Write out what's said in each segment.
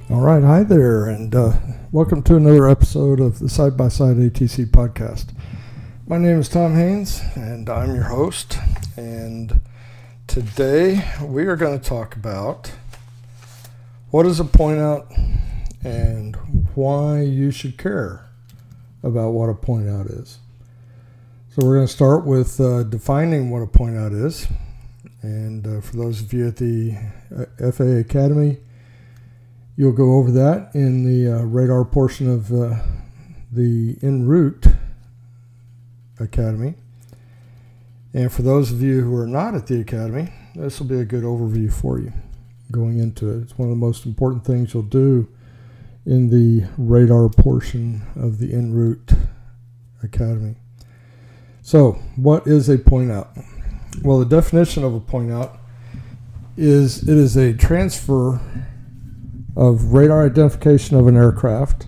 All right, hi there, and welcome to another episode of the Side by Side ATC podcast. My name is Tom Haynes, and I'm your host. And today we are going to talk about what is a point out and why you should care about what a point out is. So we're going to start with defining what a point out is. And for those of you at the FAA Academy, you'll go over that in the radar portion of the En route Academy. And for those of you who are not at the Academy, this will be a good overview for you going into it. It's one of the most important things you'll do in the radar portion of the En route Academy. So, what is a point out? Well, the definition of a point out is it is a transfer of radar identification of an aircraft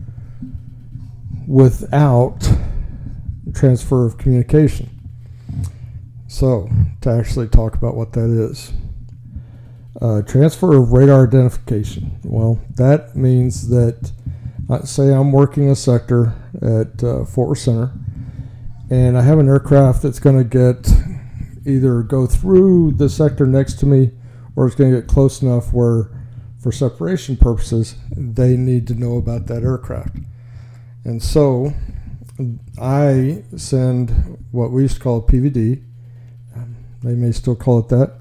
without transfer of communication. So, to actually talk about what that is. Transfer of radar identification. Well, that means that, say I'm working a sector at Fort Worth Center, and I have an aircraft that's going to either go through the sector next to me, or it's going to get close enough where, for separation purposes, they need to know about that aircraft. And so I send what we used to call a PVD. They may still call it that.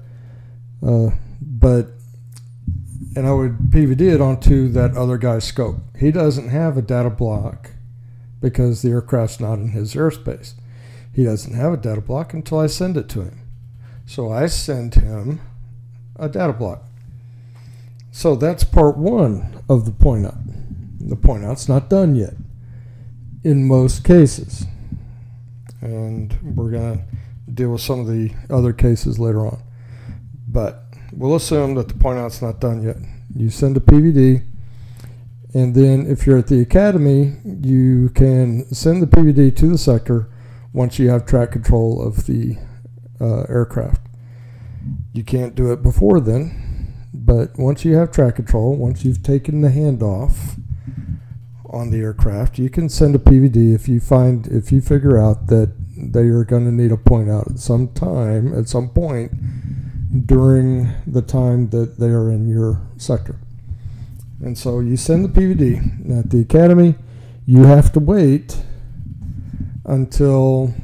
And I would PVD it onto that other guy's scope. He doesn't have a data block because the aircraft's not in his airspace. He doesn't have a data block until I send it to him. So I send him a data block. So that's part one of the point out. The point out's not done yet in most cases. And we're going to deal with some of the other cases later on. But we'll assume that the point out's not done yet. You send a PVD, and then if you're at the Academy, you can send the PVD to the sector once you have track control of the aircraft. You can't do it before then, but once you have track control, once you've taken the handoff on the aircraft, you can send a PVD if you figure out that they are going to need a point out at some point during the time that they are in your sector. And so you send the PVD. Now at the Academy, you have to wait until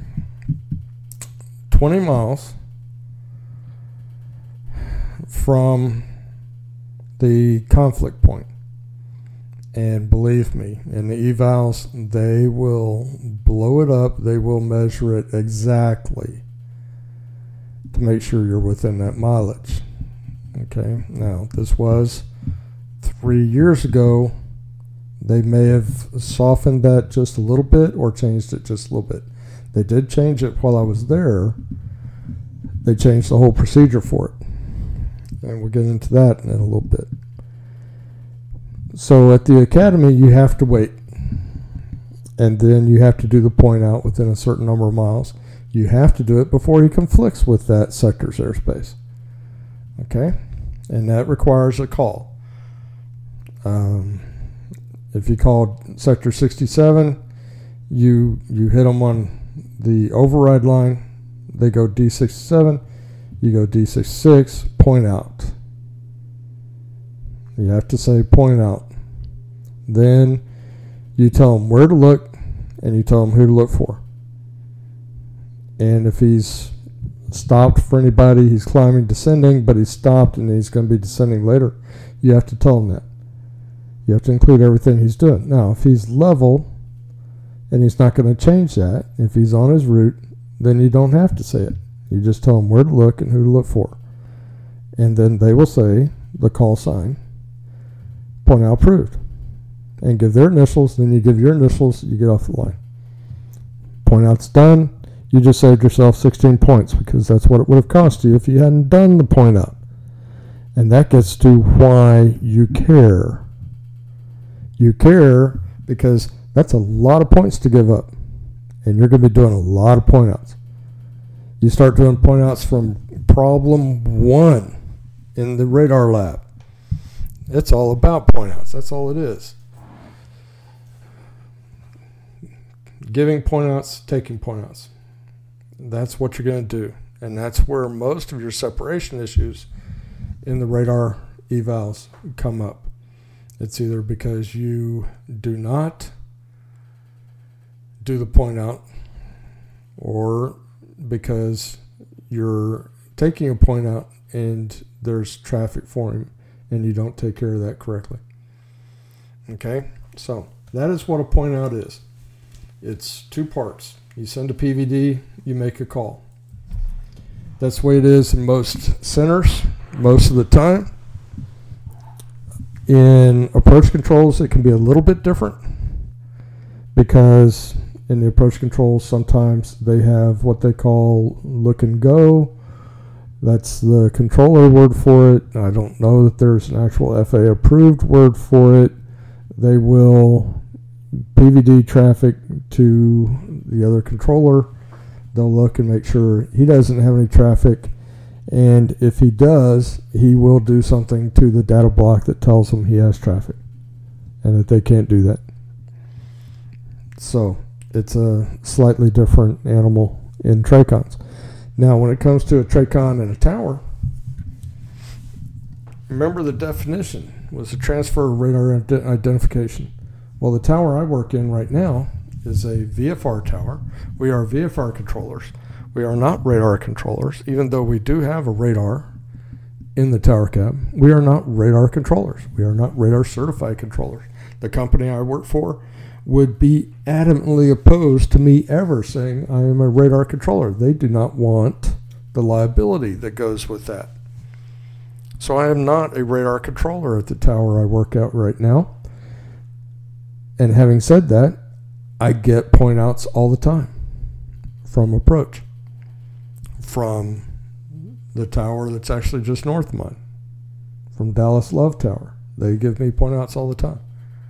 20 miles from the conflict point. And believe me, in the evals, they will blow it up. They will measure it exactly to make sure you're within that mileage. Okay, now this was 3 years ago. They may have softened that just a little bit or changed it just a little bit. They did change it while I was there. They changed the whole procedure for it. And we'll get into that in a little bit. So at the Academy, you have to wait. And then you have to do the point out within a certain number of miles. You have to do it before he conflicts with that sector's airspace. Okay? And that requires a call. If you called Sector 67, you hit them on the override line. They go D67. You go D66, point out. You have to say point out. Then you tell them where to look, and you tell them who to look for. And if he's stopped for anybody, he's climbing, descending, but he's stopped and he's going to be descending later, you have to tell him that. You have to include everything he's doing. Now, if he's level and he's not going to change that, if he's on his route, then you don't have to say it. You just tell them where to look and who to look for. And then they will say the call sign, point out approved, and give their initials. Then you give your initials, you get off the line. Point out's done. You just saved yourself 16 points because that's what it would have cost you if you hadn't done the point out. And that gets to why you care. You care because that's a lot of points to give up. And you're going to be doing a lot of point outs. You start doing point outs from problem 1 in the radar lab. It's all about point outs. That's all it is. Giving point outs, taking point outs. That's what you're going to do. And that's where most of your separation issues in the radar evals come up. It's either because you do not do the point out, or because you're taking a point out and there's traffic forming and you don't take care of that correctly. Okay, so that is what a point out is. It's two parts. You send a PVD, you make a call. That's the way it is in most centers, most of the time. In approach controls, it can be a little bit different, because in the approach controls, sometimes they have what they call look and go. That's the controller word for it. I don't know that there's an actual FAA approved word for it. They will PVD traffic to the other controller. They'll look and make sure he doesn't have any traffic. And if he does, he will do something to the data block that tells him he has traffic and that they can't do that. So it's a slightly different animal in TRACONs. Now, when it comes to a TRACON and a tower, remember the definition was a transfer of radar identification. Well, the tower I work in right now is a VFR tower. We are VFR controllers. We are not radar controllers, even though we do have a radar in the tower cab. We are not radar controllers. We are not radar certified controllers. The company I work for would be adamantly opposed to me ever saying I am a radar controller. They do not want the liability that goes with that. So I am not a radar controller at the tower I work at right now. And having said that, I get point outs all the time from approach, from the tower that's actually just north of mine, from Dallas Love Tower. They give me point outs all the time.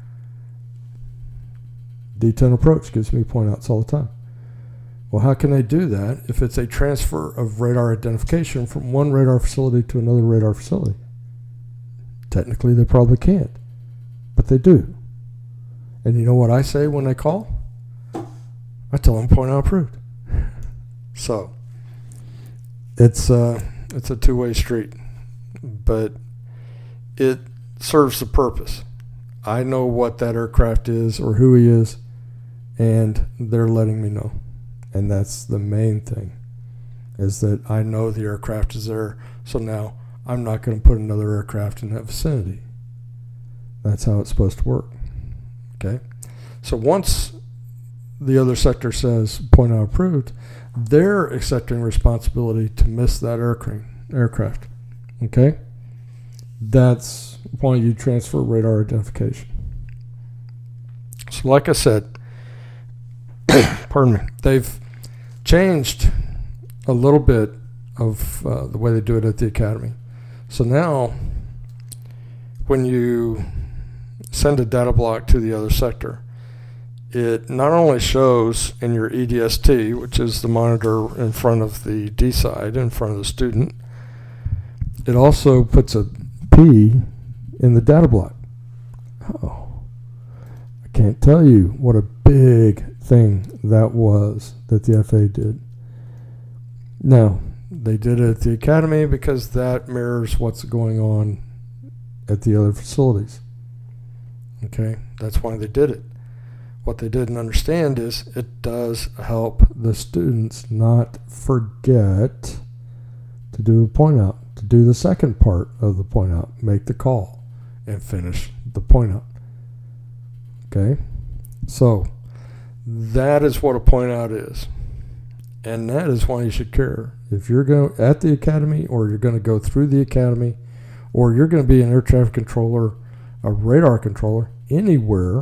D10 approach gives me point outs all the time. Well, how can they do that if it's a transfer of radar identification from one radar facility to another radar facility? Technically, they probably can't, but they do. And you know what I say when they call? I tell them point out approved. So it's a two-way street, but it serves the purpose. I know what that aircraft is or who he is, and they're letting me know. And that's the main thing, is that I know the aircraft is there, so now I'm not going to put another aircraft in that vicinity. That's how it's supposed to work. Okay? So once the other sector says point out approved, they're accepting responsibility to miss that aircraft. Okay? That's why you transfer radar identification. So like I said, pardon me, they've changed a little bit of the way they do it at the academy. So now when you send a data block to the other sector, it not only shows in your EDST, which is the monitor in front of the D side, in front of the student, it also puts a P in the data block. Oh, I can't tell you what a big thing that was that the FAA did. Now, they did it at the academy because that mirrors what's going on at the other facilities. Okay, that's why they did it. What they didn't understand is it does help the students not forget to do the point out, to do the second part of the point out, make the call and finish the point out. Okay, so that is what a point out is, and that is why you should care. If you're going at the academy, or you're going to go through the academy, or you're going to be an air traffic controller, a radar controller, anywhere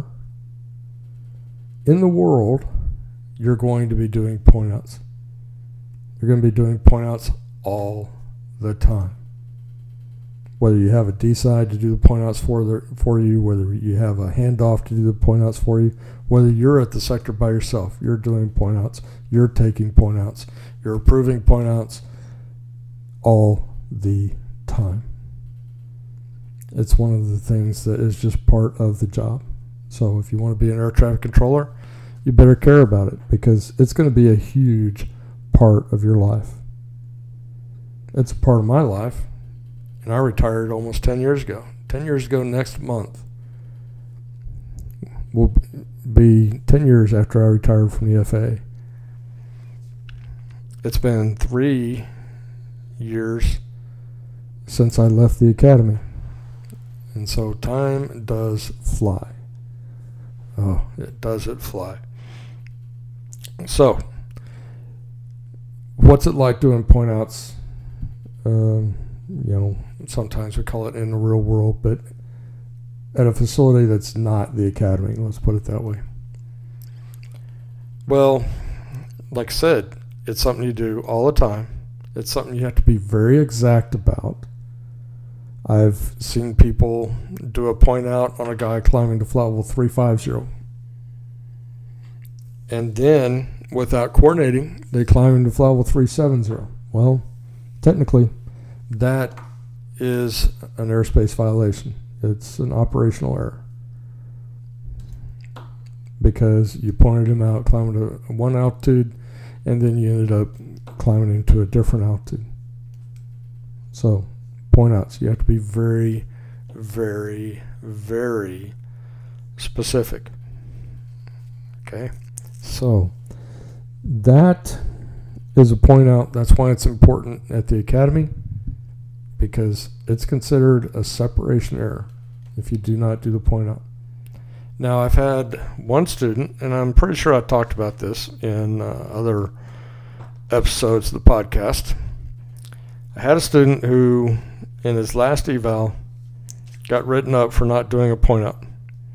in the world, you're going to be doing point outs. You're going to be doing point outs all the time. Whether you have a D side to do the point outs for you, whether you have a handoff to do the point outs for you, whether you're at the sector by yourself, you're doing point outs, you're taking point outs, you're approving point outs all the time. It's one of the things that is just part of the job. So if you want to be an air traffic controller, you better care about it, because it's going to be a huge part of your life. It's a part of my life, and I retired almost 10 years ago. 10 years ago next month will be 10 years after I retired from the FAA. It's been 3 years since I left the academy. And so time does fly. Oh, does it fly. So, what's it like doing point outs? Sometimes we call it in the real world, but at a facility that's not the academy, let's put it that way. Well, like I said, it's something you do all the time. It's something you have to be very exact about. I've seen people do a point out on a guy climbing to flight level 350. And then, without coordinating, they climb into flight level 370. Well, technically, that is an airspace violation. It's an operational error, because you pointed him out climbing to one altitude, and then you ended up climbing into a different altitude. So, point outs, you have to be very, very, very specific. Okay? So, that is a point out. That's why it's important at the academy, because it's considered a separation error if you do not do the point out. Now, I've had one student, and I'm pretty sure I talked about this in other episodes of the podcast. I had a student who, in his last eval, got written up for not doing a point out.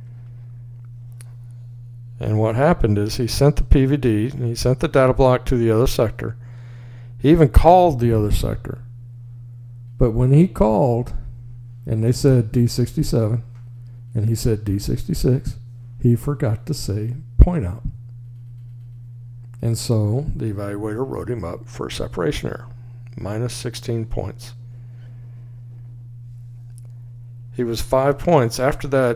And what happened is he sent the PVD, and he sent the data block to the other sector. He even called the other sector. But when he called, and they said D67, and he said D66, he forgot to say point out. And so the evaluator wrote him up for a separation error, minus 16 points. He was 5 points. After that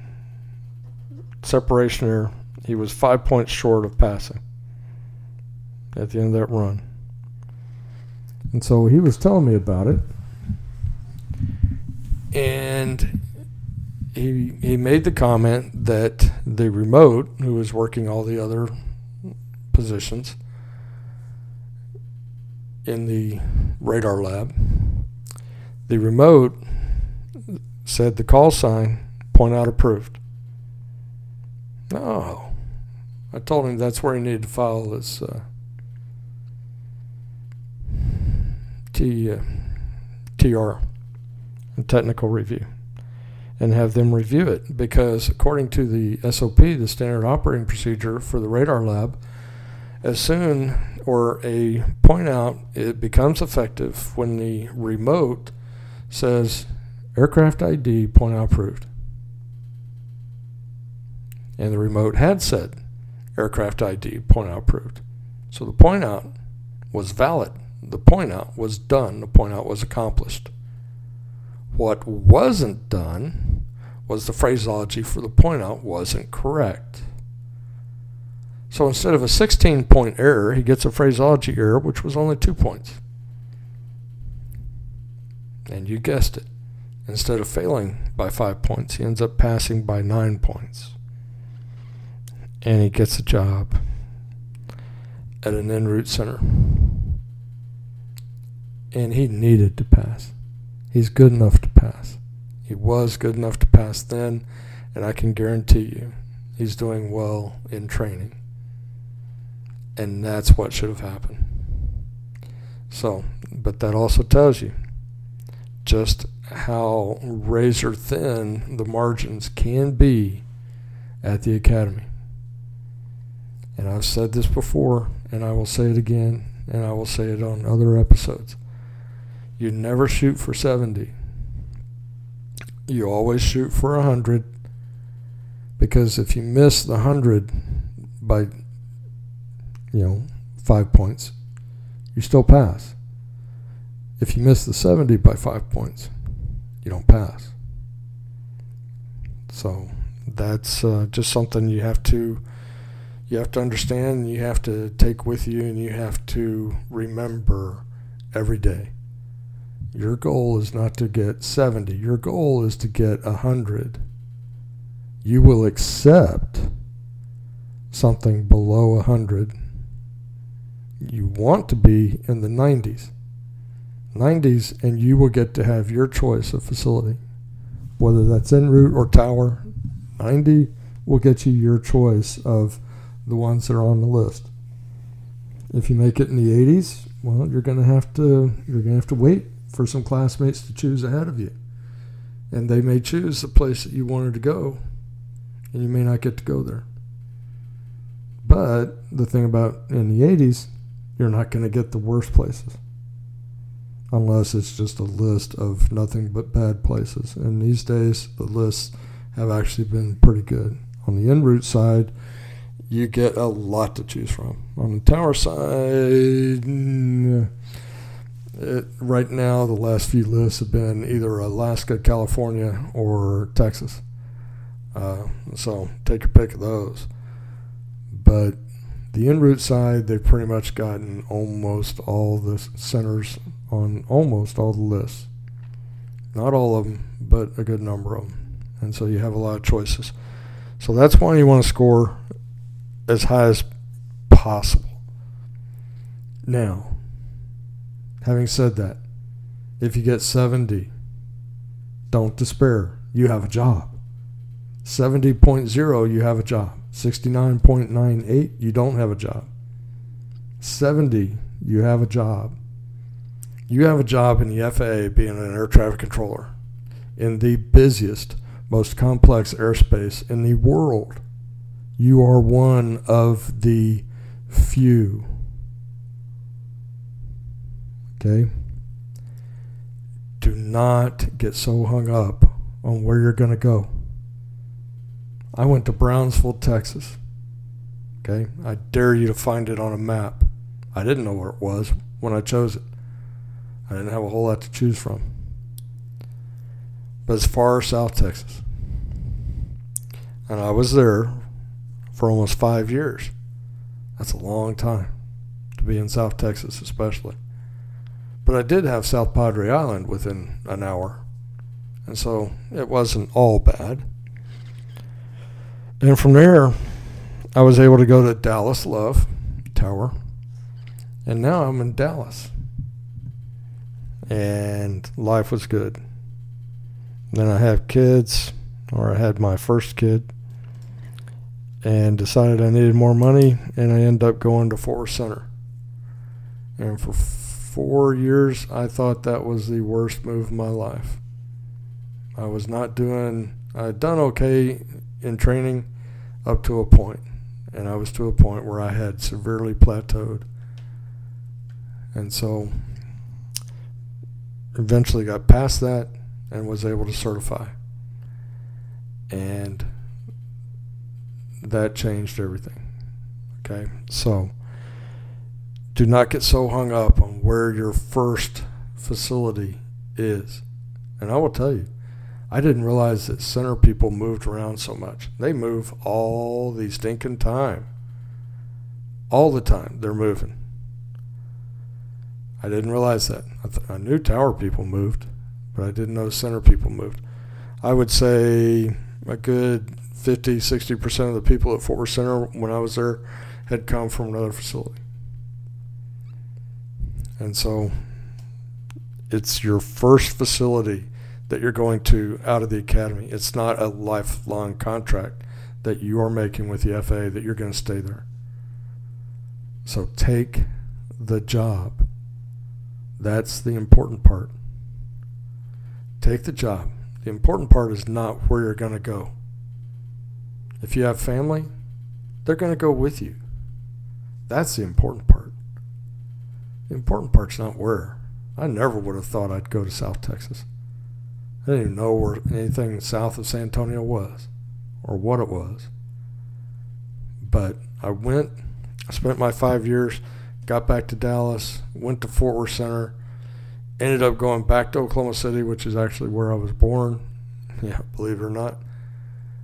separation error, he was 5 points short of passing at the end of that run. And so he was telling me about it. And he made the comment that the remote, who was working all the other positions in the radar lab, the remote said the call sign, point out approved. No. I told him that's where he needed to file his TR, technical review, and have them review it, because according to the SOP, the standard operating procedure for the radar lab, as soon or a point out, it becomes effective when the remote says aircraft ID point out approved. And the remote had said aircraft ID point out approved. So the point out was valid. The point out was done. The point out was accomplished. What wasn't done was the phraseology for the point out wasn't correct. So instead of a 16-point error, he gets a phraseology error, which was only 2 points. And you guessed it. Instead of failing by 5 points, he ends up passing by 9 points. And he gets a job at an en route center. And he needed to pass. He's good enough to pass. He was good enough to pass then, and I can guarantee you he's doing well in training. And that's what should have happened. So, but that also tells you just how razor thin the margins can be at the academy. And I've said this before, and I will say it again, and I will say it on other episodes. You never shoot for 70. You always shoot for 100, because if you miss the 100 by 5 points, you still pass. If you miss the 70 by 5 points, you don't pass. So that's just something you have to understand, and you have to take with you, and you have to remember every day. Your goal is not to get 70. Your goal is to get 100. You will accept something below 100. You want to be in the 90s. And you will get to have your choice of facility. Whether that's en route or tower, 90 will get you your choice of the ones that are on the list. If you make it in the 80s, well, you're going to have to wait for some classmates to choose ahead of you. And they may choose the place that you wanted to go, and you may not get to go there. But the thing about in the 80s, you're not going to get the worst places. Unless it's just a list of nothing but bad places. And these days, the lists have actually been pretty good. On the en route side, you get a lot to choose from. On the tower side, right now, the last few lists have been either Alaska, California, or Texas. So take your pick of those. But the en route side, they've pretty much gotten almost all the centers on almost all the lists. Not all of them, but a good number of them. And so you have a lot of choices. So that's why you want to score as high as possible. Now, having said that, if you get 70, don't despair. You have a job. 70.0, you have a job. 69.98, you don't have a job. 70, you have a job. You have a job in the FAA being an air traffic controller in the busiest, most complex airspace in the world. You are one of the few. Okay? Do not get so hung up on where you're going to go. I went to Brownsville, Texas. Okay? I dare you to find it on a map. I didn't know where it was when I chose it. I didn't have a whole lot to choose from. But it's far South Texas. And I was there for almost 5 years. That's a long time to be in South Texas especially. But I did have South Padre Island within an hour. And so it wasn't all bad. And from there, I was able to go to Dallas Love Tower. And now I'm in Dallas. And life was good. Then I have kids, or I had my first kid, and decided I needed more money, and I ended up going to Fort Worth Center. And for 4 years, I thought that was the worst move of my life. I had done okay in training up to a point, and I was to a point where I had severely plateaued. And so eventually got past that and was able to certify. And that changed everything. Okay? So do not get so hung up on where your first facility is. And I will tell you, I didn't realize that center people moved around so much. They move all the stinking time. All the time they're moving. I didn't realize that. I knew tower people moved, but I didn't know center people moved. I would say a good 50-60% of the people at Fort Worth Center when I was there had come from another facility. And so it's your first facility that you're going to out of the academy. It's not a lifelong contract that you are making with the FAA that you're going to stay there. So take the job. That's the important part. Take the job. The important part is not where you're going to go. If you have family, they're going to go with you. That's the important part. The important part's not where. I never would have thought I'd go to South Texas. I didn't even know where anything south of San Antonio was or what it was. But I went, I spent my 5 years, got back to Dallas, went to Fort Worth Center, ended up going back to Oklahoma City, which is actually where I was born. Yeah, believe it or not.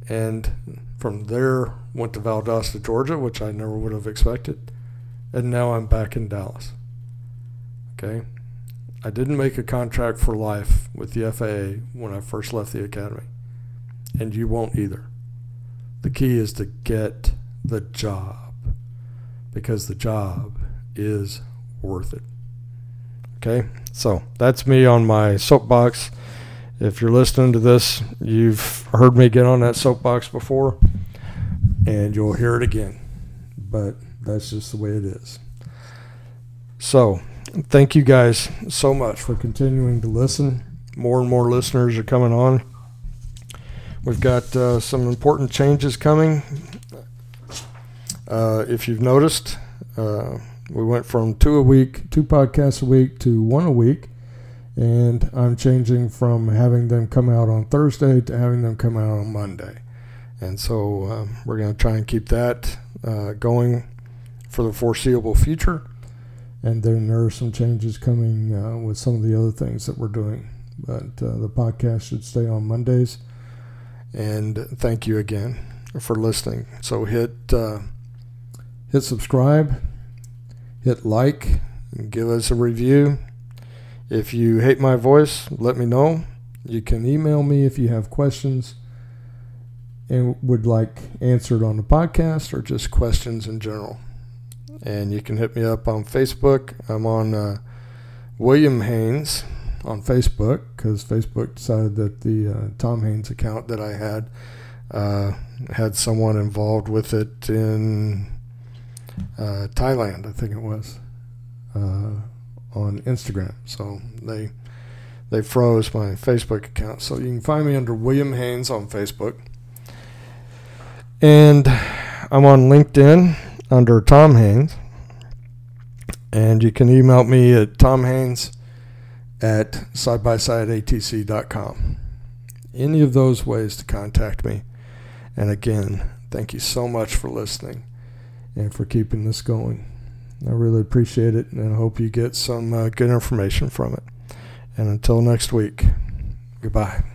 And from there, went to Valdosta, Georgia, which I never would have expected. And now I'm back in Dallas. Okay? I didn't make a contract for life with the FAA when I first left the academy. And you won't either. The key is to get the job, because the job is worth it. Okay? So that's me on my soapbox. If you're listening to this, you've heard me get on that soapbox before, and you'll hear it again. But that's just the way it is. So, thank you guys so much for continuing to listen. More and more listeners are coming on. We've got some important changes coming. If you've noticed, we went from 2 podcasts a week to 1 a week. And I'm changing from having them come out on Thursday to having them come out on Monday. And so we're going to try and keep that going for the foreseeable future. And then there are some changes coming with some of the other things that we're doing. But the podcast should stay on Mondays. And thank you again for listening. So hit subscribe, hit like, and give us a review. If you hate my voice, let me know. You can email me if you have questions and would like answered on the podcast, or just questions in general. And you can hit me up on Facebook. I'm on William Haynes on Facebook, because Facebook decided that the Tom Haynes account that I had someone involved with it in Thailand, I think it was. On Instagram, so they froze my Facebook account. So you can find me under William Haynes on Facebook, and I'm on LinkedIn under Tom Haynes, and you can email me at tomhaynes@sidebysideatc.com. Any of those ways to contact me. And again, thank you so much for listening and for keeping this going. I really appreciate it, and I hope you get some good information from it. And until next week, goodbye.